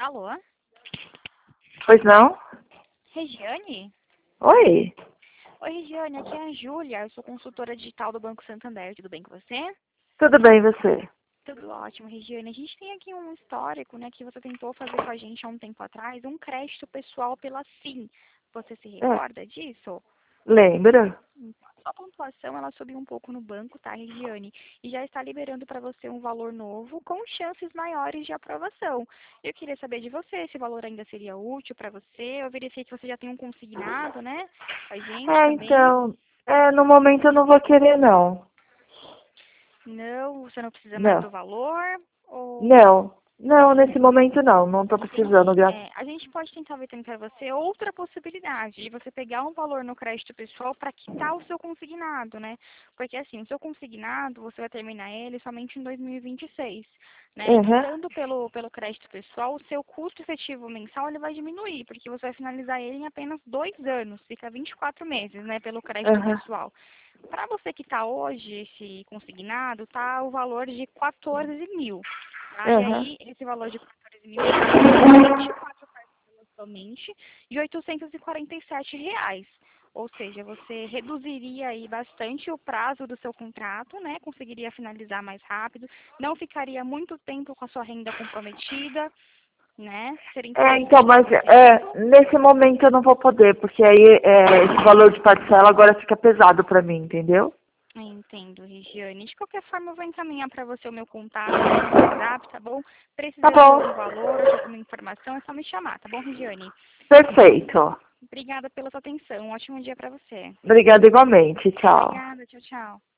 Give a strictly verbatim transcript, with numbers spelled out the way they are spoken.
Alô? Pois não? Regiane? Oi? Oi, Regiane, aqui é a Júlia, eu sou consultora digital do Banco Santander, tudo bem com você? Tudo bem, e você? Tudo ótimo, Regiane. A gente tem aqui um histórico, né, que você tentou fazer com a gente há um tempo atrás, um crédito pessoal pela Sim. Você se É, recorda disso? lembra? Então, a pontuação, ela subiu um pouco no banco, tá, Regiane? E já está liberando para você um valor novo com chances maiores de aprovação. Eu queria saber de você, esse valor ainda seria útil para você? Eu verifiquei que você já tem um consignado, né, com a gente É, também. então, é, no momento eu não vou querer, não. Não, você não precisa mais Não, do valor? Ou não, não, nesse momento não, não tô precisando, entendi. gra... É, a gente pode tentar ver também para você outra possibilidade de você pegar um valor no crédito pessoal para quitar o seu consignado, né? Porque assim, o seu consignado, você vai terminar ele somente em dois mil e vinte e seis, né? E Uhum, quitando pelo, pelo crédito pessoal, o seu custo efetivo mensal ele vai diminuir, porque você vai finalizar ele em apenas dois anos, fica vinte e quatro meses, né? Pelo crédito uhum, pessoal. Para você quitar hoje esse consignado, tá o valor de quatorze mil. Tá? E uhum. aí, esse valor de quatorze mil vai em vinte e quatro parcelas somente de oitocentos e quarenta e sete reais. Ou seja, você reduziria aí bastante o prazo do seu contrato, né? Conseguiria finalizar mais rápido, não ficaria muito tempo com a sua renda comprometida, né? Seria É, então, interessante para mas você é, isso? nesse momento eu não vou poder, porque aí é, esse valor de parcela agora fica pesado pra mim, entendeu? Entendo, Regiane. De qualquer forma, eu vou encaminhar para você o meu contato aqui no WhatsApp, tá bom? Tá Precisando de bom, algum valor ou de alguma informação, é só me chamar, tá bom, Regiane? perfeito. Obrigada pela sua atenção. Um ótimo dia para você. Obrigada igualmente, tchau. Obrigada. Tchau, tchau.